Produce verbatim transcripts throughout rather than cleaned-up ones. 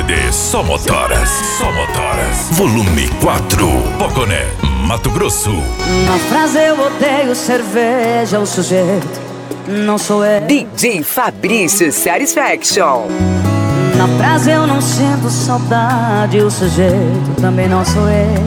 C D Só Motoras, Só Motoras, volume quatro, Poconé, Mato Grosso. Na frase eu odeio cerveja, o sujeito não sou eu. D J Fabrício Satisfaction. Na frase eu não sinto saudade, o sujeito também não sou eu.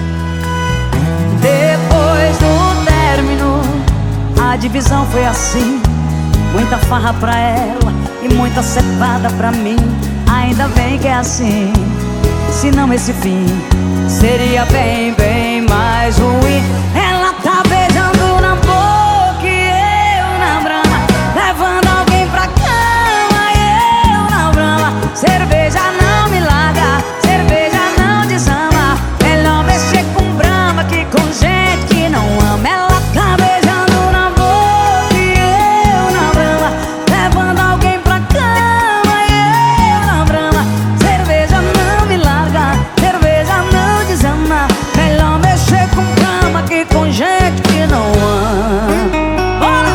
Depois do término, a divisão foi assim: muita farra pra ela e muita cevada pra mim. Ainda bem que é assim, senão esse fim seria bem, bem mais ruim. Ela tá beijando na boca e eu na brama, levando alguém pra cama e eu na brama. Cerveja não me larga, cerveja não desama. Melhor mexer com brama que com gente que não ama. Ela tá beijando na boca e eu na brama, levando alguém pra cama e eu na brama. Cerveja não me larga, cerveja não desama. Melhor mexer com brama que com gente que não ama. Bora!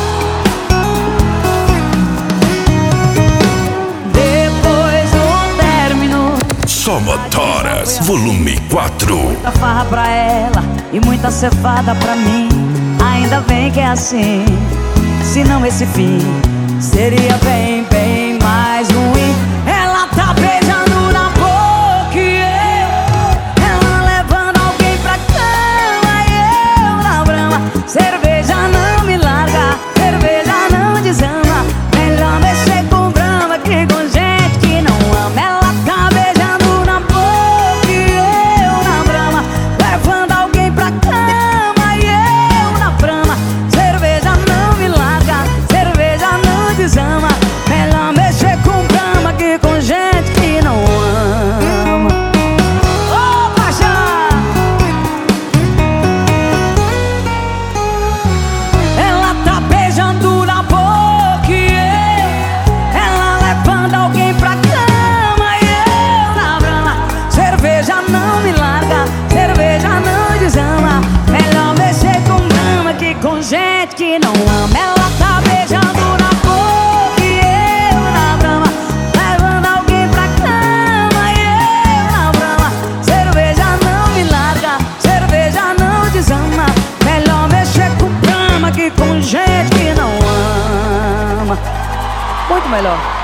Depois do término, Só Motoras, volume quatro. muita farra pra ela e muita cevada pra mim. Ainda bem que é assim, senão esse fim seria bem, bem mais ruim. Ela tá beijando na boca e eu, ela levando alguém pra cama e eu na brama. Cerveja não me larga, cerveja não desama. Melhor mexer com brama que com gente que não ama. Ela tá beijando na boca e eu na brama, levando alguém pra cama e eu na brama. Cerveja não me larga, cerveja não desama. Melhor mexer com brama que com gente que não ama. Ô, paixão! Ela tá beijando na boca e eu, ela levando alguém pra cama e eu na brama. Cerveja não me larga, cerveja não desama. Melhor mexer com brama que com gente que não ama. Ela tá beijando na boca e eu na brama, levando alguém pra cama e eu na brama. Cerveja não me larga, cerveja não desama. Melhor mexer com brama que com gente que não ama. Muito melhor.